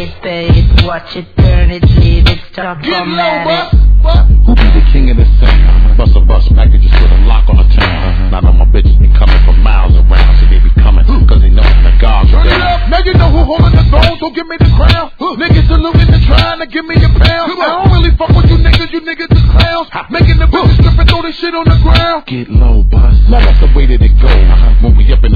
it, pay it, watch it, turn it, leave it, stop, format it. Who be the king of the sound? Bust a bus packages with a lock on the town. Now my bitches be coming from miles around, so they be coming, cause they know the guards are down. Now you know who holding the throne, so give me the crown. Niggas saluting and trying to give me a pound. I don't really fuck with you niggas is clowns. Making the bitches strip and throw this shit on the ground. Get low, bus. Now that's the way that it goes. When we up in